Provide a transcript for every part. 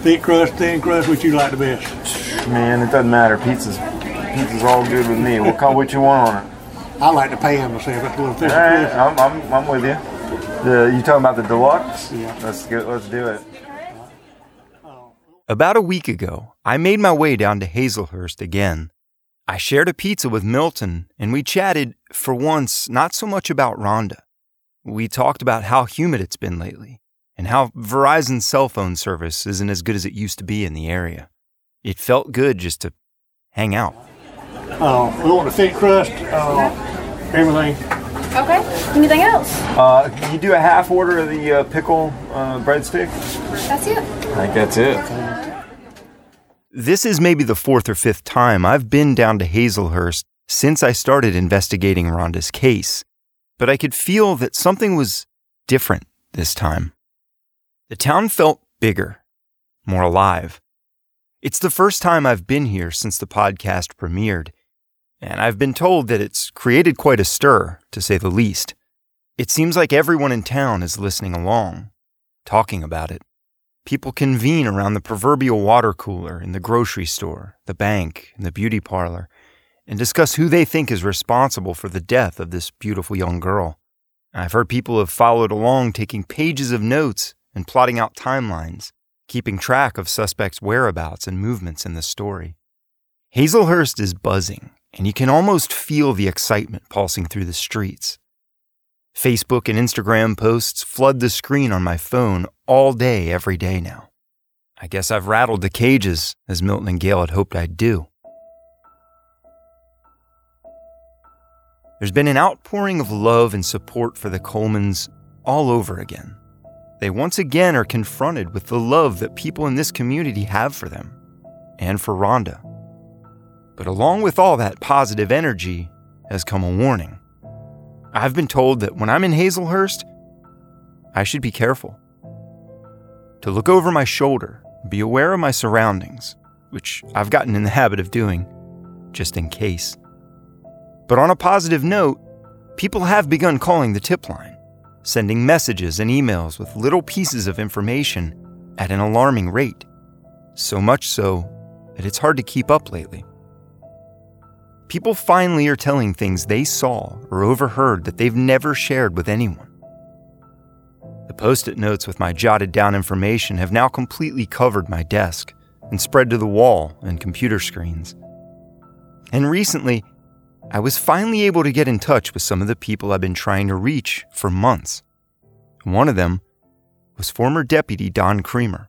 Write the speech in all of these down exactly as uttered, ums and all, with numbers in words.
Thick crust, thin crust, what you like the best? Man, it doesn't matter. Pizza's pizza's all good with me. What kind? What you want on it? I like the pan myself. It's a little thicker. All right, I'm, I'm, I'm with you. The, you talking about the deluxe? Yeah. Let's get, let's do it. About a week ago, I made my way down to Hazelhurst again. I shared a pizza with Milton, and we chatted, for once, not so much about Rhonda. We talked about how humid it's been lately, and how Verizon's cell phone service isn't as good as it used to be in the area. It felt good just to hang out. Uh, we want the thick crust, uh, everything. Okay. Anything else? Uh, can you do a half order of the uh, pickle uh, breadstick? That's it. I think that's it. This is maybe the fourth or fifth time I've been down to Hazelhurst since I started investigating Rhonda's case, but I could feel that something was different this time. The town felt bigger, more alive. It's the first time I've been here since the podcast premiered, and I've been told that it's created quite a stir, to say the least. It seems like everyone in town is listening along, talking about it. People convene around the proverbial water cooler in the grocery store, the bank, and the beauty parlor, and discuss who they think is responsible for the death of this beautiful young girl. I've heard people have followed along, taking pages of notes and plotting out timelines, keeping track of suspects' whereabouts and movements in the story. Hazelhurst is buzzing, and you can almost feel the excitement pulsing through the streets. Facebook and Instagram posts flood the screen on my phone all day, every day now. I guess I've rattled the cages, as Milton and Gail had hoped I'd do. There's been an outpouring of love and support for the Colemans all over again. They once again are confronted with the love that people in this community have for them, and for Rhonda. But along with all that positive energy has come a warning. I've been told that when I'm in Hazelhurst, I should be careful. To look over my shoulder, be aware of my surroundings, which I've gotten in the habit of doing, just in case. But on a positive note, people have begun calling the tip line, sending messages and emails with little pieces of information at an alarming rate. So much so that it's hard to keep up lately. People finally are telling things they saw or overheard that they've never shared with anyone. The Post-it notes with my jotted down information have now completely covered my desk and spread to the wall and computer screens. And recently, I was finally able to get in touch with some of the people I've been trying to reach for months. One of them was former Deputy Don Creamer.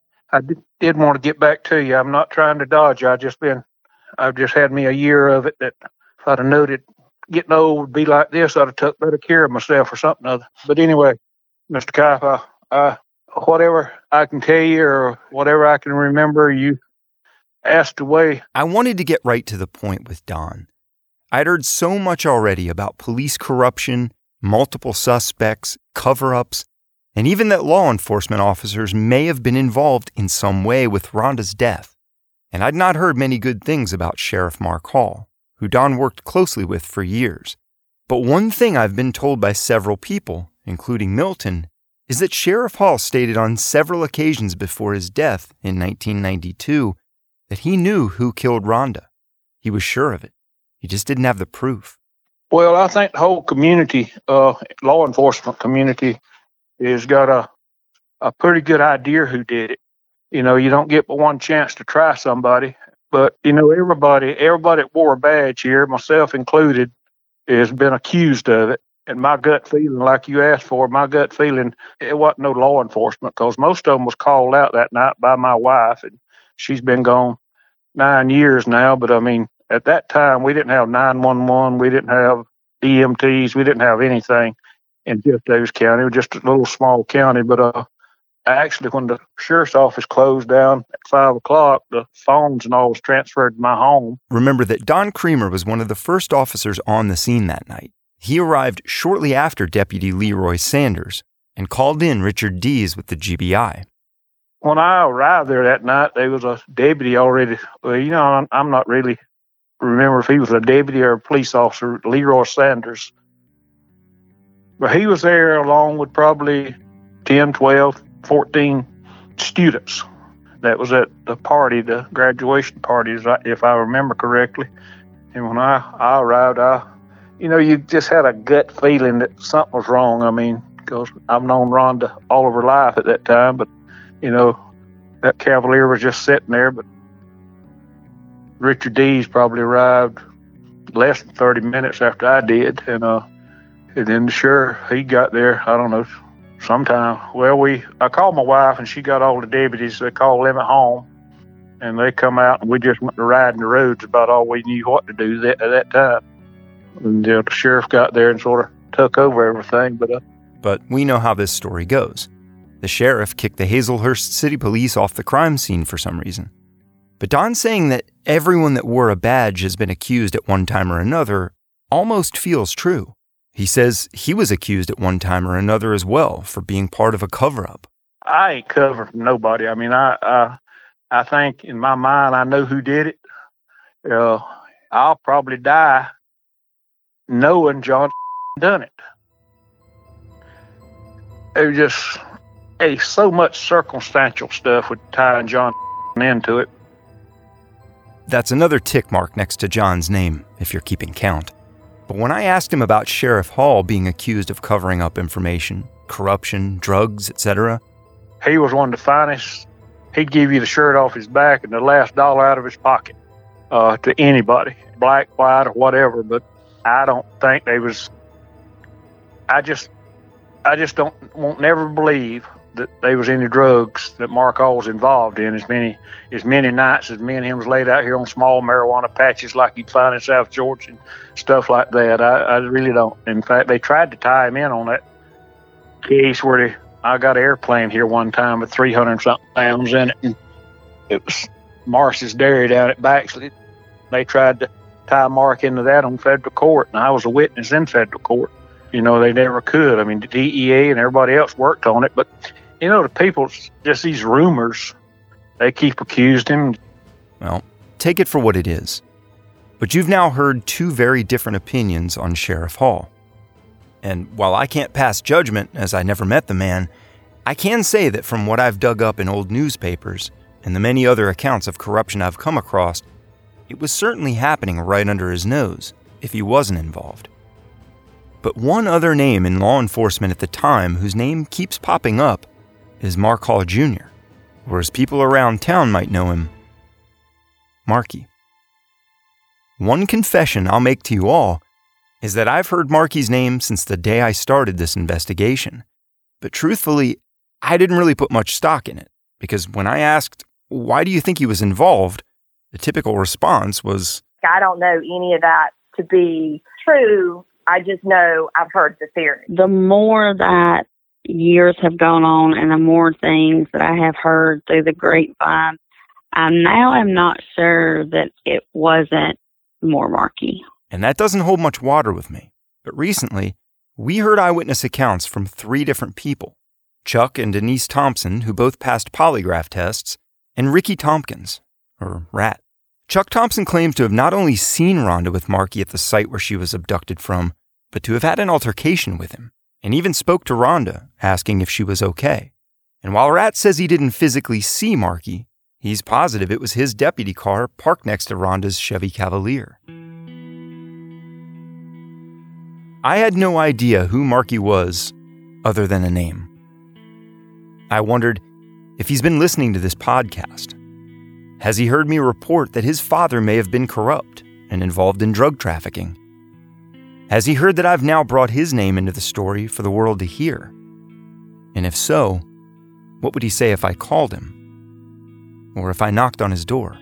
I did, did want to get back to you. I'm not trying to dodge you. I've just been, I've just had me a year of it that if I'd have known it getting old would be like this, I'd have took better care of myself or something other. But anyway, Mister Kife, I, I, whatever I can tell you or whatever I can remember, you asked away. I wanted to get right to the point with Don. I'd heard so much already about police corruption, multiple suspects, cover-ups, and even that law enforcement officers may have been involved in some way with Rhonda's death. And I'd not heard many good things about Sheriff Mark Hall, who Don worked closely with for years. But one thing I've been told by several people, including Milton, is that Sheriff Hall stated on several occasions before his death in nineteen ninety-two that he knew who killed Rhonda. He was sure of it. He just didn't have the proof. Well, I think the whole community, uh, law enforcement community, has got a a pretty good idea who did it. You know, you don't get but one chance to try somebody. But, you know, everybody, everybody that wore a badge here, myself included, has been accused of it. And my gut feeling, like you asked for, my gut feeling, it wasn't no law enforcement because most of them was called out that night by my wife. And she's been gone nine years now. But, I mean, at that time, we didn't have nine one one. We didn't have E M Ts. We didn't have anything in Jeff Davis County. It was just a little small county. But uh, actually, when the sheriff's office closed down at five o'clock, the phones and all was transferred to my home. Remember that Don Creamer was one of the first officers on the scene that night. He arrived shortly after Deputy Leroy Sanders and called in Richard Dees with the G B I. When I arrived there that night, there was a deputy already. Well, you know, I'm, I'm not really remember if he was a deputy or a police officer, Leroy Sanders. But he was there along with probably ten, twelve, fourteen students. that was at the party, the graduation party, if I remember correctly. And when I, I arrived, I, you know, you just had a gut feeling that something was wrong. I mean, because I've known Rhonda all of her life at that time, but, you know, that Cavalier was just sitting there. But Richard Dees probably arrived less than thirty minutes after I did. And, uh, and then the sheriff, he got there, I don't know, sometime. Well, we, I called my wife and she got all the deputies. They called them at home and they come out and we just went to riding the roads, about all we knew what to do that, at that time. And you know, the sheriff got there and sort of took over everything. But, uh, but we know how this story goes. The sheriff kicked the Hazelhurst City Police off the crime scene for some reason. But Don saying that everyone that wore a badge has been accused at one time or another almost feels true. He says he was accused at one time or another as well for being part of a cover-up. I ain't covering from nobody. I mean, I, I I think in my mind I know who did it. Uh, I'll probably die knowing John done it. It was just hey, so much circumstantial stuff with tying John into it. That's another tick mark next to John's name, if you're keeping count. But when I asked him about Sheriff Hall being accused of covering up information, corruption, drugs, et cetera, he was one of the finest. He'd give you the shirt off his back and the last dollar out of his pocket uh, to anybody, black, white, or whatever. But I don't think they was. I just, I just don't won't never believe that there was any drugs that Mark Hall was involved in. As many as many nights as me and him was laid out here on small marijuana patches like you'd find in South Georgia and stuff like that. I, I really don't. In fact, they tried to tie him in on that case where they, I got an airplane here one time with three hundred something pounds in it, and it was Marsh's Dairy down at Baxley. They tried to tie Mark into that on federal court, and I was a witness in federal court. You know, they never could. I mean, the D E A and everybody else worked on it, but you know, the people, just these rumors, they keep accusing him. Well, take it for what it is. But you've now heard two very different opinions on Sheriff Hall. And while I can't pass judgment, as I never met the man, I can say that from what I've dug up in old newspapers and the many other accounts of corruption I've come across, it was certainly happening right under his nose, if he wasn't involved. But one other name in law enforcement at the time whose name keeps popping up is Mark Hall Junior, or as people around town might know him, Marky. One confession I'll make to you all is that I've heard Marky's name since the day I started this investigation. But truthfully, I didn't really put much stock in it, because when I asked, why do you think he was involved, the typical response was, I don't know any of that to be true. I just know I've heard the theory. The more that years have gone on and the more things that I have heard through the grapevine, I now am not sure that it wasn't more Marky. And that doesn't hold much water with me. But recently, we heard eyewitness accounts from three different people. Chuck and Denise Thompson, who both passed polygraph tests, and Ricky Tompkins, or Rat. Chuck Thompson claims to have not only seen Rhonda with Marky at the site where she was abducted from, but to have had an altercation with him, and even spoke to Rhonda, asking if she was okay. And while Rat says he didn't physically see Marky, he's positive it was his deputy car parked next to Rhonda's Chevy Cavalier. I had no idea who Marky was, other than a name. I wondered if he's been listening to this podcast. Has he heard me report that his father may have been corrupt and involved in drug trafficking? Has he heard that I've now brought his name into the story for the world to hear? And if so, what would he say if I called him? Or if I knocked on his door?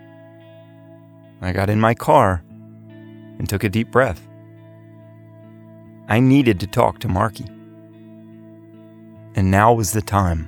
I got in my car and took a deep breath. I needed to talk to Marky. And now was the time.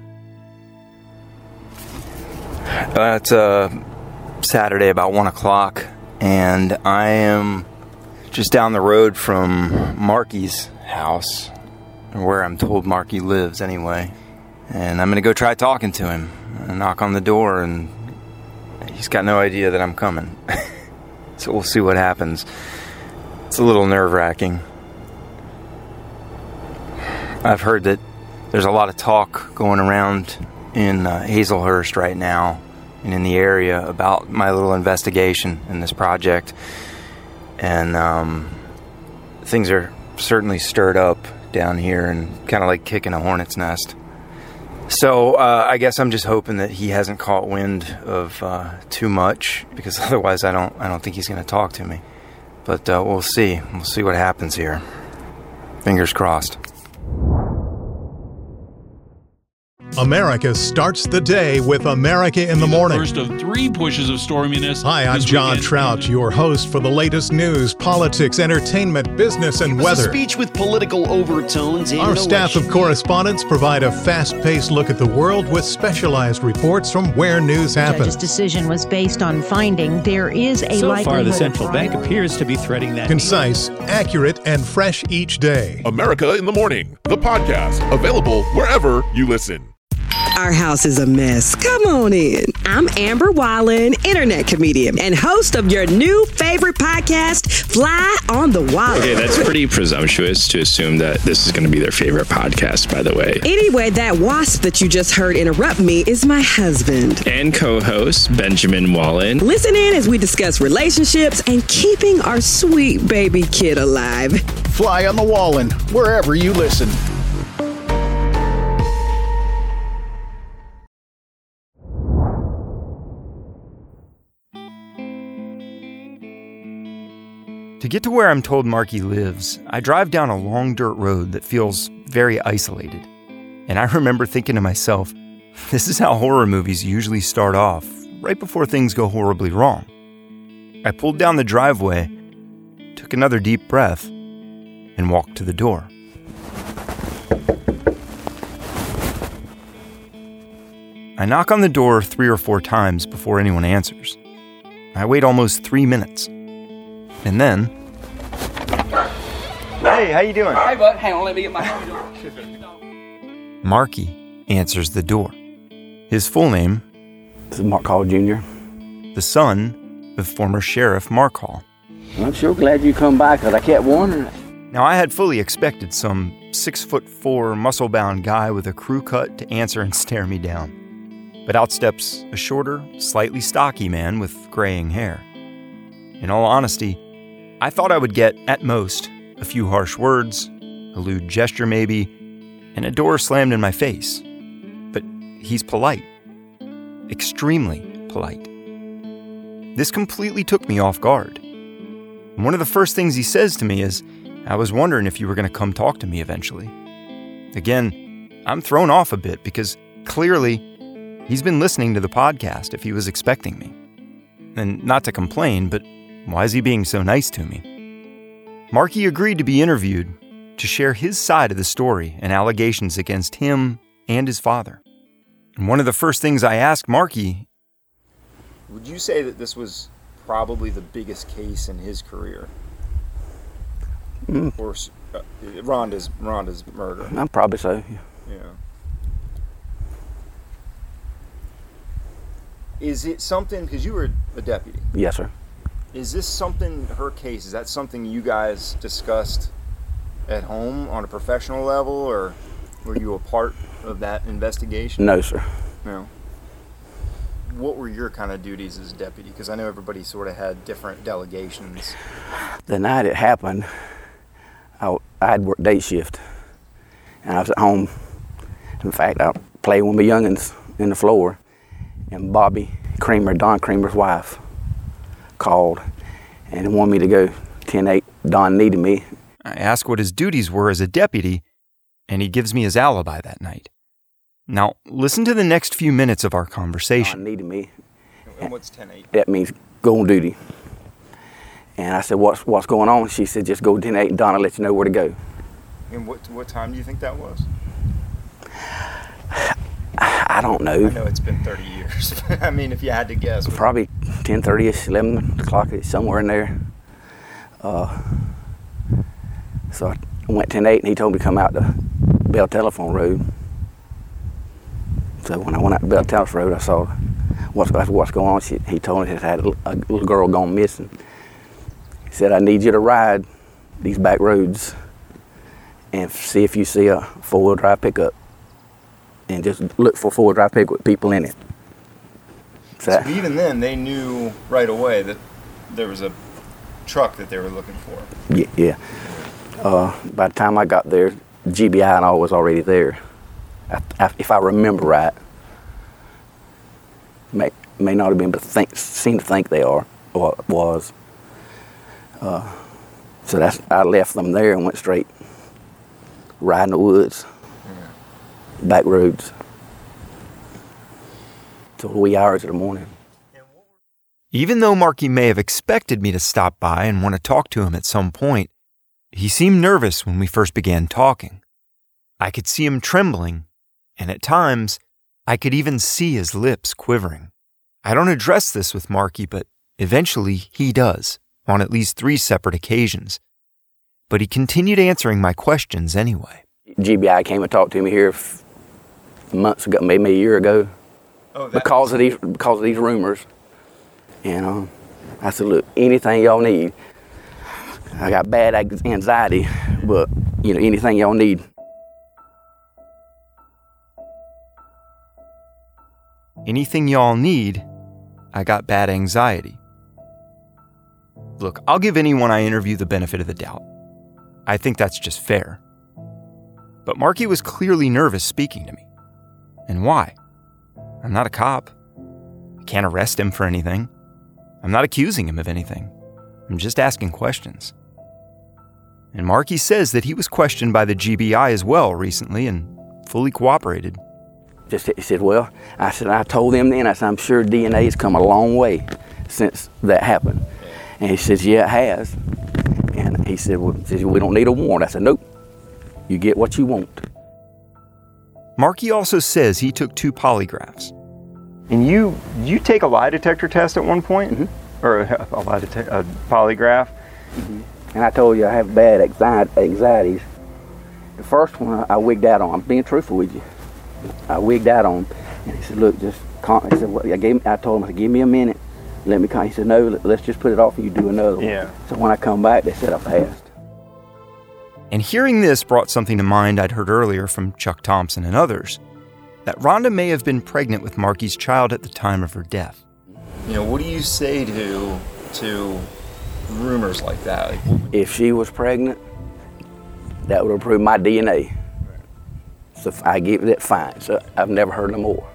Uh, it's uh, Saturday about one o'clock, and I am just down the road from Marky's house, where I'm told Marky lives anyway. And I'm going to go try talking to him. I knock on the door, and he's got no idea that I'm coming. So we'll see what happens. It's a little nerve-wracking. I've heard that there's a lot of talk going around in uh, Hazelhurst right now and in the area about my little investigation in this project. And um, things are certainly stirred up down here and kind of like kicking a hornet's nest. So uh, I guess I'm just hoping that he hasn't caught wind of uh, too much, because otherwise I don't I don't think he's going to talk to me. But uh, we'll see. We'll see what happens here. Fingers crossed. America starts the day with America in the Morning. First of three pushes of storminess. Hi, I'm John weekend. Trout, your host for the latest news, politics, entertainment, business, and it was weather. A speech with political overtones. Our staff of correspondents provide a fast-paced look at the world with specialized reports from where news happens. The judge's decision was based on finding there is a so likelihood. So far, the central bank appears to be threading that. Concise, accurate, and fresh each day. America in the Morning, the podcast, available wherever you listen. Our house is a mess. Come on in. I'm Amber Wallen, internet comedian and host of your new favorite podcast, Fly on the Wall. Okay, that's pretty presumptuous to assume that this is going to be their favorite podcast, by the way. Anyway, that wasp that you just heard interrupt me is my husband. And co-host, Benjamin Wallen. Listen in as we discuss relationships and keeping our sweet baby kid alive. Fly on the Wallen, wherever you listen. To get to where I'm told Marky lives, I drive down a long dirt road that feels very isolated. And I remember thinking to myself, this is how horror movies usually start off, right before things go horribly wrong. I pulled down the driveway, took another deep breath, and walked to the door. I knock on the door three or four times before anyone answers. I wait almost three minutes. And then... Hey, how you doing? Hey, bud. Hang on, let me get my... Marky answers the door. His full name... This is Mark Hall, Junior The son of former Sheriff Mark Hall. I'm sure glad you come by, because I kept wondering. Now, I had fully expected some six-foot-four, muscle-bound guy with a crew cut to answer and stare me down. But out steps a shorter, slightly stocky man with graying hair. In all honesty, I thought I would get, at most, a few harsh words, a lewd gesture maybe, and a door slammed in my face. But he's polite. Extremely polite. This completely took me off guard. And one of the first things he says to me is, I was wondering if you were going to come talk to me eventually. Again, I'm thrown off a bit because clearly he's been listening to the podcast if he was expecting me. And not to complain, but why is he being so nice to me? Marky agreed to be interviewed to share his side of the story and allegations against him and his father. And one of the first things I asked Marky... Would you say that this was probably the biggest case in his career? Mm. Or uh, Rhonda's, Rhonda's murder? I'm probably so, yeah. Yeah. Is it something, because you were a deputy? Yes, sir. Is this something, her case, is that something you guys discussed at home on a professional level, or were you a part of that investigation? No, sir. No. What were your kind of duties as a deputy? Because I know everybody sort of had different delegations. The night it happened, I, I had worked day shift, and I was at home. In fact, I played with my youngins in the floor, and Bobby Creamer, Don Creamer's wife, called and wanted me to go ten eight. Don needed me. I ask what his duties were as a deputy, and he gives me his alibi that night. Now, listen to the next few minutes of our conversation. Don needed me. And what's ten eight? That means go on duty. And I said, what's what's going on? She said, just go ten eight and Don will let you know where to go. And what what time do you think that was? I don't know. I know it's been thirty years. I mean, if you had to guess. Probably ten thirty-ish, eleven o'clock, somewhere in there. Uh, so I went ten eight and he told me to come out to Bell Telephone Road. So when I went out to Bell Telephone Road, I saw what's, what's going on. She, he told me that had a, a little girl gone missing. He said, I need you to ride these back roads and see if you see a four-wheel drive pickup. And just look for four-wheel drive pickup with people in it. So even then, they knew right away that there was a truck that they were looking for. Yeah. yeah. Uh, by the time I got there, G B I and all was already there. I, I, if I remember right, may may not have been, but think seem to think they are or was. Uh, so that's I left them there and went straight riding the woods, yeah. back roads, till the wee hours of the morning. Even though Marky may have expected me to stop by and want to talk to him at some point, he seemed nervous when we first began talking. I could see him trembling, and at times, I could even see his lips quivering. I don't address this with Marky, but eventually he does, on at least three separate occasions. But he continued answering my questions anyway. G B I came and talked to me here f- months ago, maybe a year ago, oh, because of these because of these rumors. And um, I said, look, anything y'all need. I got bad anxiety, but you know, anything y'all need. Anything y'all need, I got bad anxiety. Look, I'll give anyone I interview the benefit of the doubt. I think that's just fair. But Marky was clearly nervous speaking to me. And why? I'm not a cop. I can't arrest him for anything. I'm not accusing him of anything. I'm just asking questions. And Marky says that he was questioned by the G B I as well recently and fully cooperated. Just he said, well, I said, I told them then, I said, I'm sure D N A has come a long way since that happened. And he says, yeah, it has. And he said, well, he says, we don't need a warrant. I said, nope, you get what you want. Marky also says he took two polygraphs. And you you take a lie detector test at one point? Mm-hmm. Or a, a lie detector, a polygraph? Mm-hmm. And I told you I have bad anxieties. The first one I wigged out on. I'm being truthful with you. I wigged out on him. And he said, look, just calm. He said, well, I, gave, I told him, I said, give me a minute. Let me come. He said, no, let's just put it off and you do another one. Yeah. So when I come back, they said I passed. And hearing this brought something to mind I'd heard earlier from Chuck Thompson and others, that Rhonda may have been pregnant with Marky's child at the time of her death. You know, what do you say to to rumors like that? Like, if she was pregnant, that would have proved my D N A. So I give it fine. So I've never heard no more.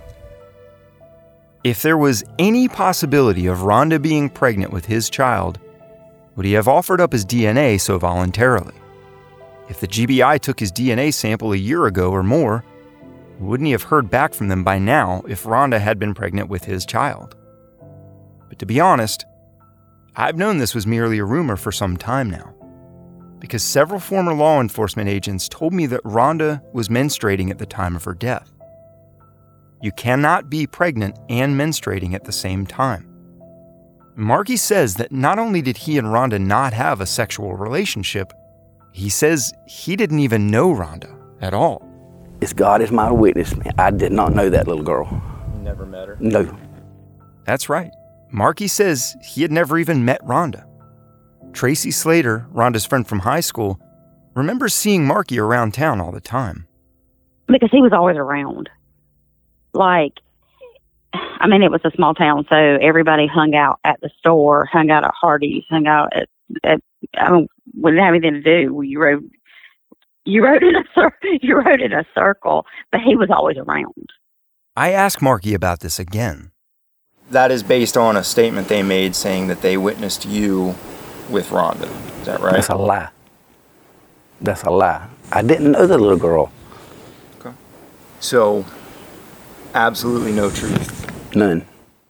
If there was any possibility of Rhonda being pregnant with his child, would he have offered up his D N A so voluntarily? If the G B I took his D N A sample a year ago or more, wouldn't he have heard back from them by now if Rhonda had been pregnant with his child? But to be honest, I've known this was merely a rumor for some time now, because several former law enforcement agents told me that Rhonda was menstruating at the time of her death. You cannot be pregnant and menstruating at the same time. Marky says that not only did he and Rhonda not have a sexual relationship, he says he didn't even know Rhonda at all. It's God is my witness, man. I did not know that little girl. You never met her? No. That's right. Marky says he had never even met Rhonda. Tracy Slater, Rhonda's friend from high school, remembers seeing Marky around town all the time. Because he was always around. Like, I mean, it was a small town, so everybody hung out at the store, hung out at Hardee's, hung out at, at I mean, we didn't have anything to do. You rode, you rode in a cir- you rode in a circle, but he was always around. I asked Marky about this again. That is based on a statement they made saying that they witnessed you with Rhonda. Is that right? That's a lie. That's a lie. I didn't know the little girl. Okay. So, absolutely no truth? None.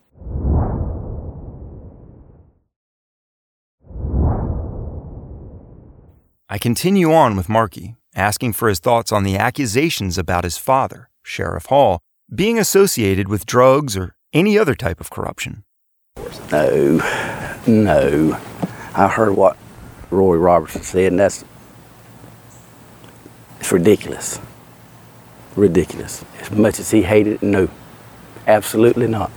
I continue on with Marky, asking for his thoughts on the accusations about his father, Sheriff Hall, being associated with drugs or any other type of corruption. No, no. I heard what Roy Robertson said, and that's it's ridiculous. Ridiculous. As much as he hated it, no. Absolutely not.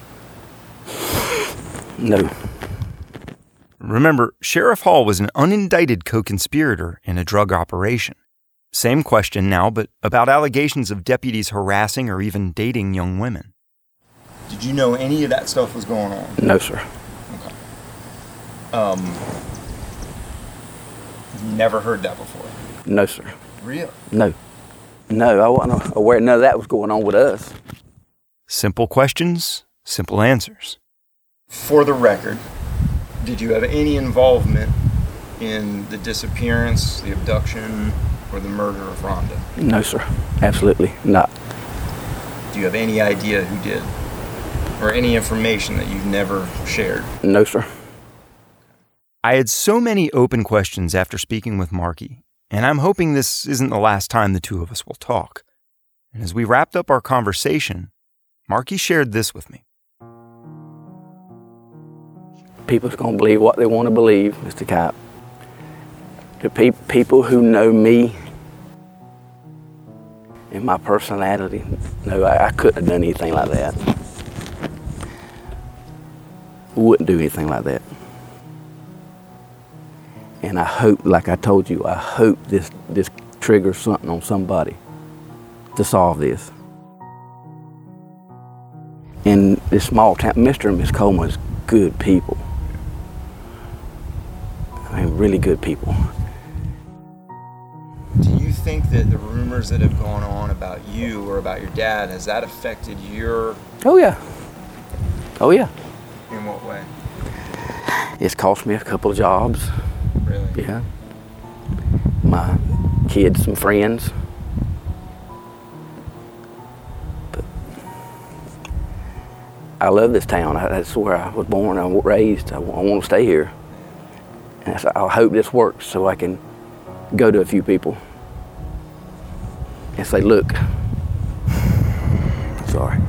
No. Remember, Sheriff Hall was an unindicted co-conspirator in a drug operation. Same question now, but about allegations of deputies harassing or even dating young women. Did you know any of that stuff was going on? No, sir. Okay. Um, never heard that before? No, sir. Really? No. No, I wasn't aware none of that was going on with us. Simple questions, simple answers. For the record, did you have any involvement in the disappearance, the abduction, or the murder of Rhonda? No, sir. Absolutely not. Do you have any idea who did? Or any information that you've never shared? No, sir. I had so many open questions after speaking with Marky, and I'm hoping this isn't the last time the two of us will talk. And as we wrapped up our conversation, Marky shared this with me. People's going to believe what they want to believe, Mister Cap. The pe- people who know me and my personality, no, I, I couldn't have done anything like that. Wouldn't do anything like that. And I hope, like I told you, I hope this, this triggers something on somebody to solve this. In this small town, Mister and Miss Coleman is good people. I mean, really good people. Do you think that the rumors that have gone on about you or about your dad, has that affected your... Oh, yeah. Oh, yeah. In what way? It's cost me a couple of jobs. Really? Yeah. My kids, some friends. But I love this town. That's where I was born. I was raised. I, I want to stay here. And I, said, I hope this works so I can go to a few people and say, look, sorry.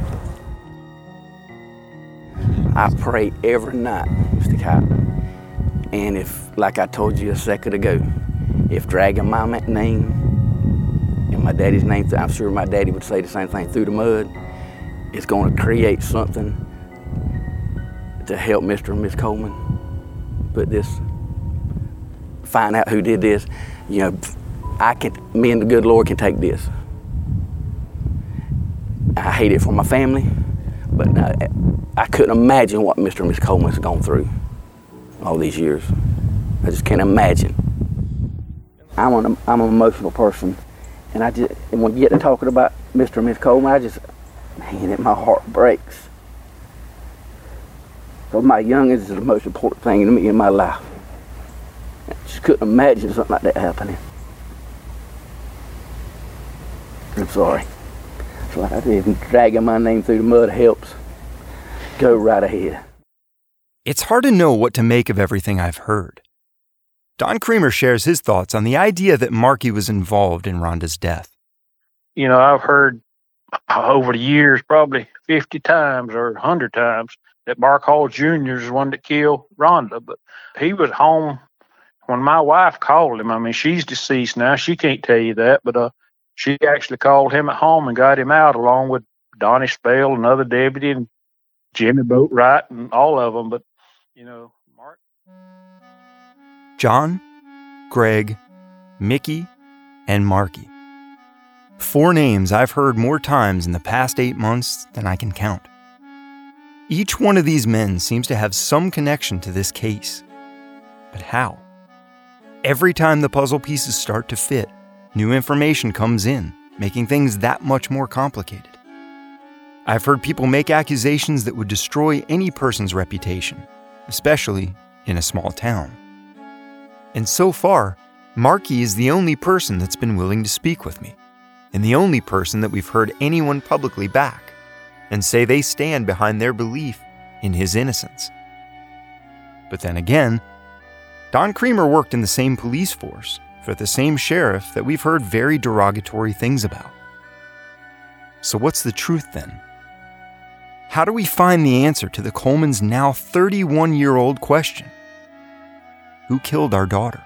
I pray every night, Mister Cap. And if, like I told you a second ago, if dragging my name and my daddy's name, I'm sure my daddy would say the same thing, through the mud, it's going to create something to help Mister and Miss Coleman put this, find out who did this. You know, I can, me and the good Lord can take this. I hate it for my family, but I, I couldn't imagine what Mister and Miss Coleman's gone through all these years. I just can't imagine. I'm an, I'm an emotional person, and I just, and when you get to talking about Mister and Miss Coleman, I just, man, it, my heart breaks. So my youngest is the most important thing to me in my life. I just couldn't imagine something like that happening. I'm sorry. So like I said, even dragging my name through the mud helps. Go right ahead. It's hard to know what to make of everything I've heard. Don Creamer shares his thoughts on the idea that Marky was involved in Rhonda's death. You know, I've heard over the years, probably fifty times or one hundred times, that Mark Hall Junior is the one that killed Rhonda. But he was home when my wife called him. I mean, she's deceased now. She can't tell you that. But uh, she actually called him at home and got him out, along with Donnie Spell, another deputy, and Jimmy Boatwright, and all of them. But, you know, Mark. John, Greg, Mickey, and Marky. Four names I've heard more times in the past eight months than I can count. Each one of these men seems to have some connection to this case. But how? Every time the puzzle pieces start to fit, new information comes in, making things that much more complicated. I've heard people make accusations that would destroy any person's reputation, especially in a small town. And so far, Marky is the only person that's been willing to speak with me, and the only person that we've heard anyone publicly back and say they stand behind their belief in his innocence. But then again, Don Creamer worked in the same police force for the same sheriff that we've heard very derogatory things about. So what's the truth then? How do we find the answer to the Coleman's now thirty-one-year-old question? Who killed our daughter?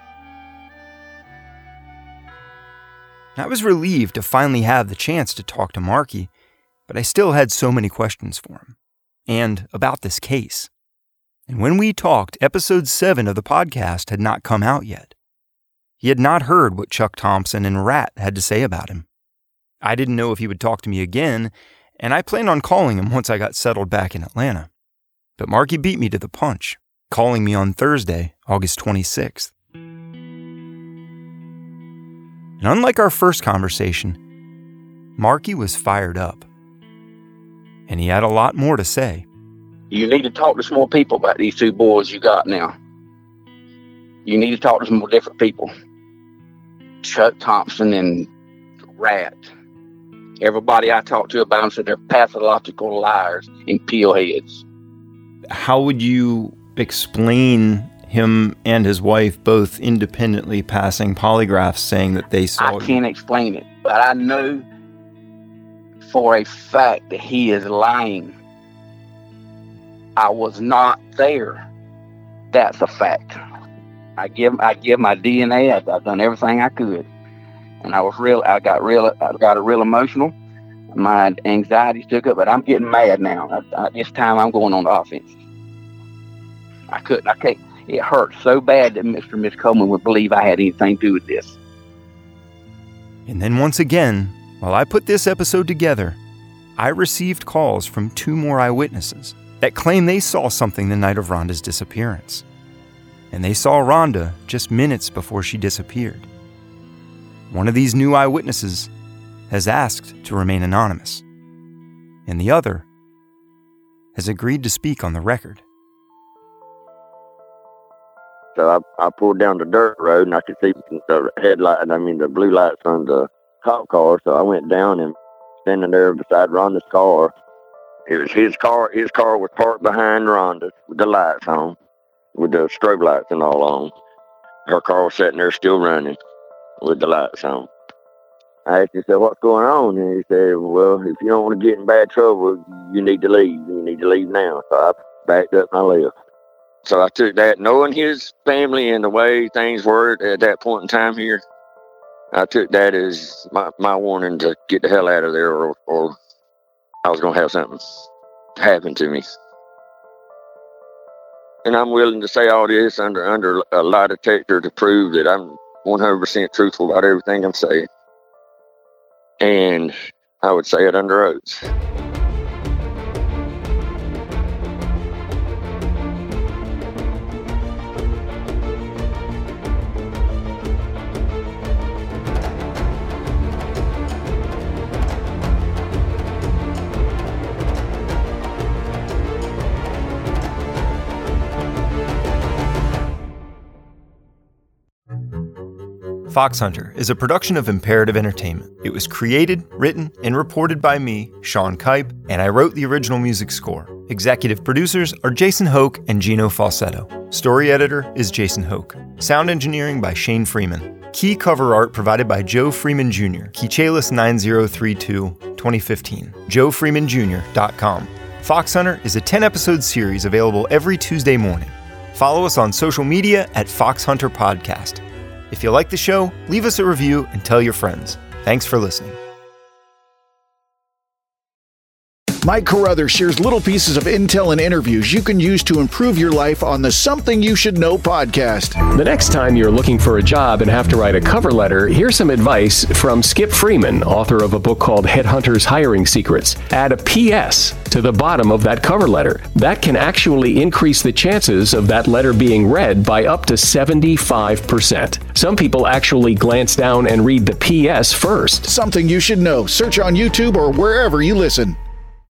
I was relieved to finally have the chance to talk to Marky, but I still had so many questions for him, and about this case. And when we talked, episode seven of the podcast had not come out yet. He had not heard what Chuck Thompson and Rat had to say about him. I didn't know if he would talk to me again, and I planned on calling him once I got settled back in Atlanta. But Marky beat me to the punch, calling me on Thursday, August twenty-sixth. And unlike our first conversation, Marky was fired up. And he had a lot more to say. You need to talk to some more people about these two boys you got now. You need to talk to some more different people. Chuck Thompson and Rat. Everybody I talked to about them said they're pathological liars and peelheads. How would you explain him and his wife both independently passing polygraphs saying that they saw... I can't explain it, but I know for a fact that he is lying. I was not there. That's a fact. I give I give my D N A. I've, I've done everything I could, and I was real. I got real. I got a real emotional. My anxiety took up, but I'm getting mad now. I, I, this time I'm going on the offense. I couldn't. I can't. It hurt so bad that Mister and Miss Coleman would believe I had anything to do with this. And then once again, while I put this episode together, I received calls from two more eyewitnesses that claim they saw something the night of Rhonda's disappearance. And they saw Rhonda just minutes before she disappeared. One of these new eyewitnesses has asked to remain anonymous, and the other has agreed to speak on the record. So I, I pulled down the dirt road and I could see the headlight, I mean the blue lights on the cop car. So I went down and standing there beside Rhonda's car. It was his car. His car was parked behind Rhonda's with the lights on, with the strobe lights and all on. Her car was sitting there still running with the lights on. I asked him, said, what's going on? And he said, well, if you don't want to get in bad trouble, you need to leave. You need to leave now. So I backed up and I left. So I took that, knowing his family and the way things were at that point in time here, I took that as my, my warning to get the hell out of there, or, or I was going to have something happen to me. And I'm willing to say all this under under a lie detector to prove that I'm one hundred percent truthful about everything I'm saying. And I would say it under oath. Fox Hunter is a production of Imperative Entertainment. It was created, written, and reported by me, Sean Kipe, and I wrote the original music score. Executive producers are Jason Hoke and Gino Falsetto. Story editor is Jason Hoke. Sound engineering by Shane Freeman. Key cover art provided by Joe Freeman Junior Keychalis nine zero three two, twenty fifteen. joe freeman junior dot com. Fox Hunter is a ten-episode series available every Tuesday morning. Follow us on social media at Fox Hunter Podcast. If you like the show, leave us a review and tell your friends. Thanks for listening. Mike Carruthers shares little pieces of intel and interviews you can use to improve your life on the Something You Should Know podcast. The next time you're looking for a job and have to write a cover letter, here's some advice from Skip Freeman, author of a book called Headhunters Hiring Secrets. Add a P S to the bottom of that cover letter. That can actually increase the chances of that letter being read by up to seventy-five percent. Some people actually glance down and read the P S first. Something You Should Know. Search on YouTube or wherever you listen.